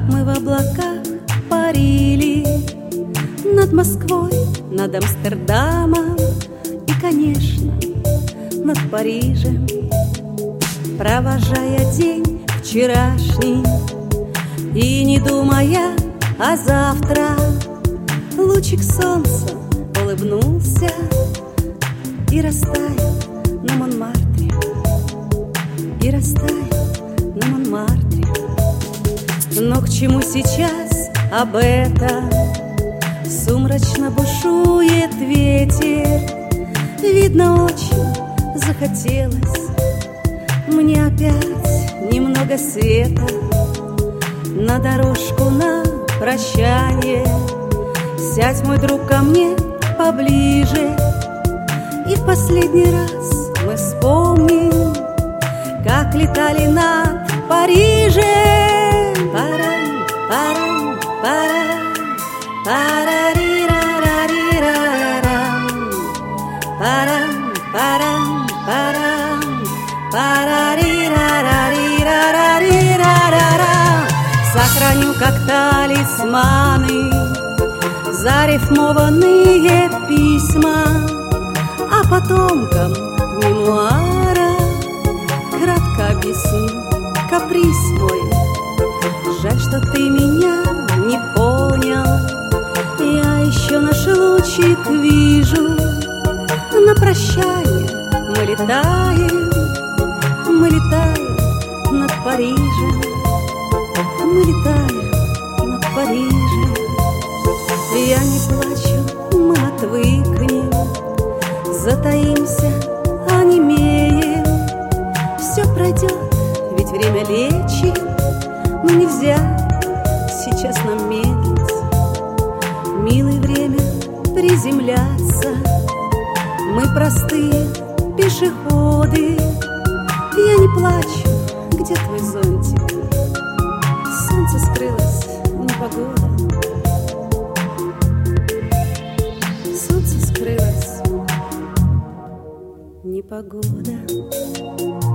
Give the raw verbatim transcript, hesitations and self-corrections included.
мы в облаках парили над Москвой, над Амстердамом и, конечно, над Парижем, провожая день вчерашний и не думая о завтра. Лучик солнца улыбнулся и растаял на Монмартре, и растаял на Монмартре. Но к чему сейчас об этом? Сумрачно бушует ветер. Видно, очень захотелось мне опять немного света на дорожку на прощание. Сядь, мой друг, ко мне поближе, и в последний раз мы вспомним, как летали над Парижем. Парам, парам, парам, парарирарарирарам, парам, парам, парам, парарирарарирарарирарам. Сохраню как талисманы зарифмованные письма, а потомкам мемуара кратко объясню каприз мой. Жаль, что ты меня не понял. Я еще наш лучик вижу. На прощание мы летаем, мы летаем над Парижем, мы летаем над Парижем. Я не плачу, мы отвыкнем, затаимся, онемеем. Все пройдет, ведь время лечит, но нельзя сейчас нам медлить. Милое время приземляться, мы простые пешеходы. Я не плачу, где твой зонтик? Солнце скрылось, непогода. Солнце скрылось, непогода.